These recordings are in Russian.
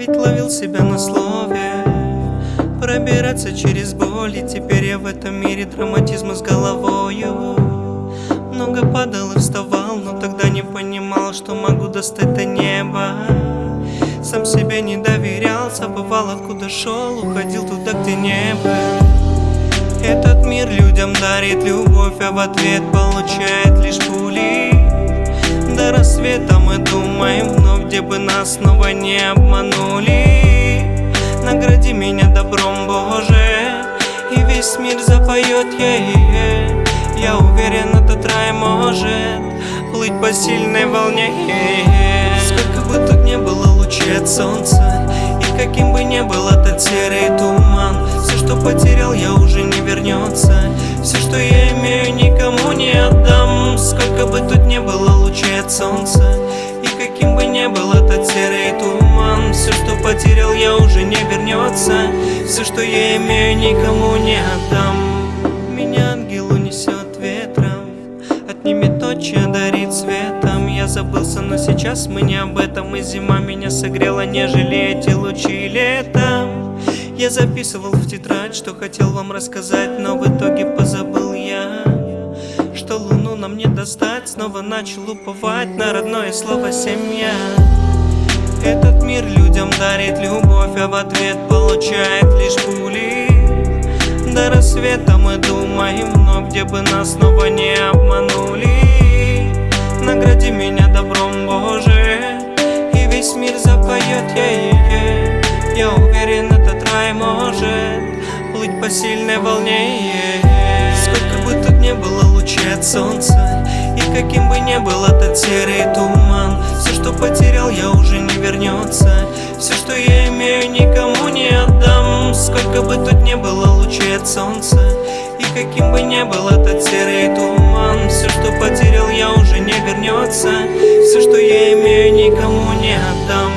ведь ловил себя на слове пробираться через боль. И теперь я в этом мире драматизма с головою. Много падал и вставал, но тогда не понимал, что могу достать до неба. Сам себе не доверял, забывал, откуда шел, уходил туда, где не был. Этот мир людям дарит любовь, а в ответ получает лишь пули. До рассвета мы думаем вновь, где бы нас снова не обманули. Награди меня добром, Боже, и весь мир запоет. Я уверен, этот рай может плыть по сильной волне. Сколько бы тут не было лучей от солнца, и каким бы ни был этот серый туман, все, что потерял, я уже не вернется. Все, что я имею, никому не отдам. Сколько бы тут не было лучей от солнца, и каким бы ни был этот серый туман, все, что потерял, я уже не вернется. Все, что я имею, никому не отдам. Меня ангел унесет ветром, отнимет ночь и одарит светом. Я забылся, но сейчас мы не об этом. И зима меня согрела, нежели эти лучи летом. Я записывал в тетрадь, что хотел вам рассказать, но в итоге позабыл я, что луну нам не достать. Снова начал уповать на родное слово «семья». Этот мир людям дарит любовь, а в ответ получает лишь пули. До рассвета мы думаем вновь, где бы нас снова не обманули. Награди меня добром, Боже, и весь мир запоет. Я уверен, этот рай может плыть по сильной волне. Сколько бы тут не было лучей от солнца, и каким бы ни был этот серый туман, все, что потерял, я уже не вернется. Все, что я имею, никому не отдам. Сколько бы тут не было лучей от солнца, и каким бы ни был этот серый туман, все, что потерял, я уже не вернется. Все, что я имею, никому не отдам.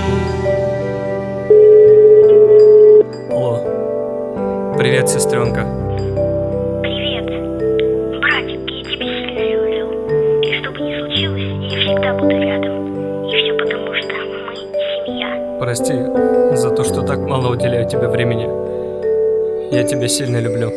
Алло. Привет, сестренка. Привет, братик, я тебя сильно люблю. И что бы ни случилось, я всегда буду рядом. И все потому, что мы семья. Прости за то, что так мало уделяю тебе времени. Я тебя сильно люблю.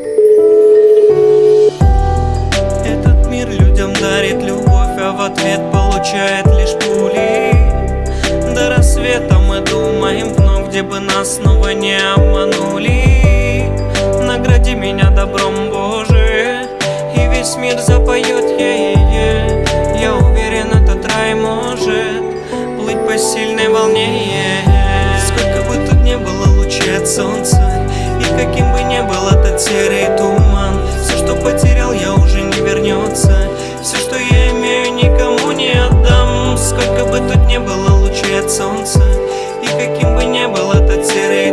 Этот мир людям дарит любовь, а в ответ получает лишь пули. До рассвета мы думаем вновь, где бы нас снова не обманули. Награди меня добром, Боже, и весь мир запоет. Я уверен, этот рай может плыть по сильной волне. Сколько бы тут не было лучей от солнца, и каким бы ни был этот серый туман, все, что потерял, я уже не вернется. Все, что я имею, никому не отдам. Сколько бы тут не было лучей от солнца, и каким бы ни был этот серый